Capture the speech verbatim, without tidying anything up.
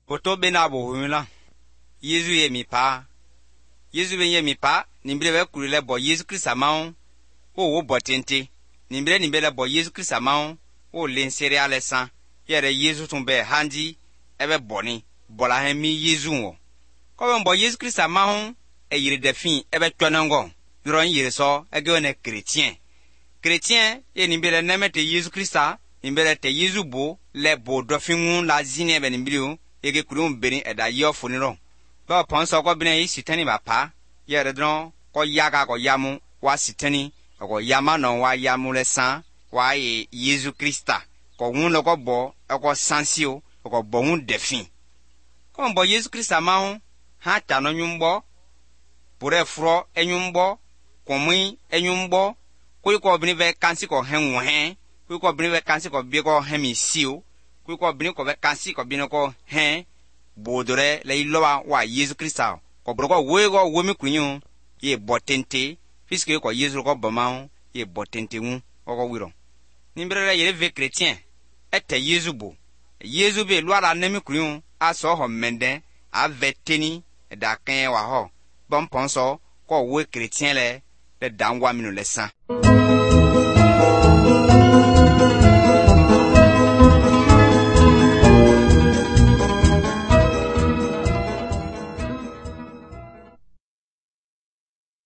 Oto bena bo humila. Yesu ye mi pa. Yesu ben ye mi pa. Nimbre be kulile bo Yesu Christ maun. O wo botente. Nimbre nimbre le bo Yesu Christ maun. O lensere alesan. Yere Yesu tumbe handi. Ebe boni. Bola hemi Yesu wo. Ko bo Yesu Christ maun. E yire defin ebe twanango. Yoron yire so ege one chrétien. Chrétien ye nimbre neme te Yesu Christ. Nimbre te Yesu bo le bo dofingun la zine be nimbre ege kulum berin eda yo funiro. Ba ponso ko bine yi sitani ba pa. Yere dron ko yaga ko yamu wa sitani. Ko yama no wa yamu le san. Wa ye Yesu Christa. Ko wun lo ko bo. Ko sansio. Ko bo wun defin. Ko bo Yesu Christa maun. Ha tano nyumbo. Pure fro enyumbo. Komui enyumbo. Koi ko bine ve kansi ko hen hen. Koi ko bine ve kansi ko bie ko hemi siu. Koi ko bine ko ve kansi ko bine ko hen. Bodore le ilowa wa Yesu Christa. Ko broko wego wemi kunyu. Ye botente. Puisque ko Yesu ko bamaun. Ye botente un. Oko wiro. Nimbrele yere ve chrétien. Ete Yesu bo. Yesu be lwa la nemi kunyu. Aso ho menden. A veteni. Da ken wa ho. Bon ponso. Ko we chrétien le. Le dangwa minu le san.